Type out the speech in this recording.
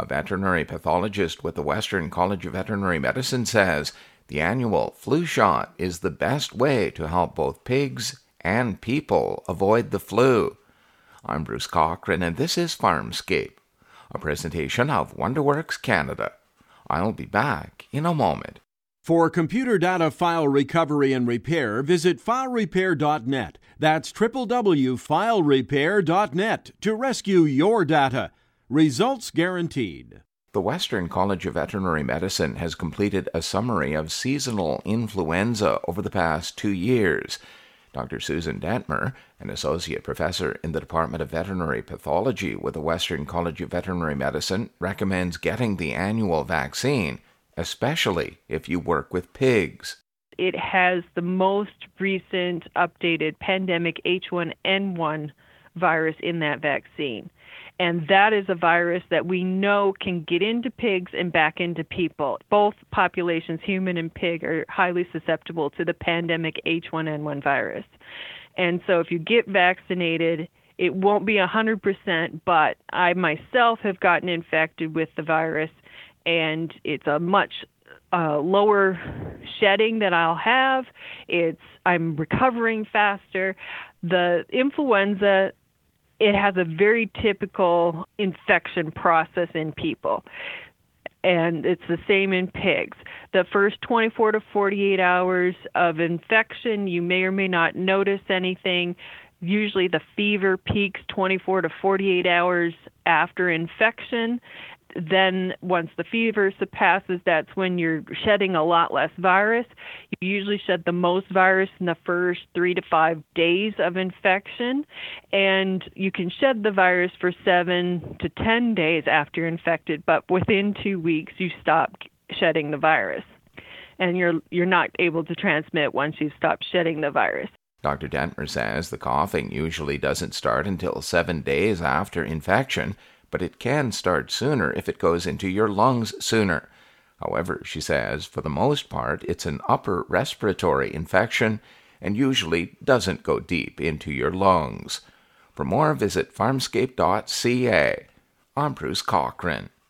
A veterinary pathologist with the Western College of Veterinary Medicine says the annual flu shot is the best way to help both pigs and people avoid the flu. I'm Bruce Cochran, and this is Farmscape, a presentation of WonderWorks Canada. I'll be back in a moment. For computer data file recovery and repair, visit filerepair.net. That's www.filerepair.net to rescue your data. Results guaranteed. The Western College of Veterinary Medicine has completed a summary of seasonal influenza over the past 2 years. Dr. Susan Detmer, an associate professor in the Department of Veterinary Pathology with the Western College of Veterinary Medicine, recommends getting the annual vaccine, especially if you work with pigs. It has the most recent updated pandemic H1N1 virus in that vaccine. And that is a virus that we know can get into pigs and back into people. Both populations, human and pig, are highly susceptible to the pandemic H1N1 virus. And so if you get vaccinated, it won't be 100%, but I myself have gotten infected with the virus, and it's a much lower shedding that I'll have. I'm recovering faster. The influenza, it has a very typical infection process in people, and it's the same in pigs. The first 24 to 48 hours of infection, you may or may not notice anything. Usually the fever peaks 24 to 48 hours after infection. Then once the fever surpasses, that's when you're shedding a lot less virus. You usually shed the most virus in the first 3 to 5 days of infection, and you can shed the virus for 7 to 10 days after you're infected, but within 2 weeks you stop shedding the virus, and you're not able to transmit once you stop shedding the virus. Dr. Detmer says the coughing usually doesn't start until 7 days after infection, but it can start sooner if it goes into your lungs sooner. However, she says, for the most part, it's an upper respiratory infection and usually doesn't go deep into your lungs. For more, visit farmscape.ca. I'm Bruce Cochran.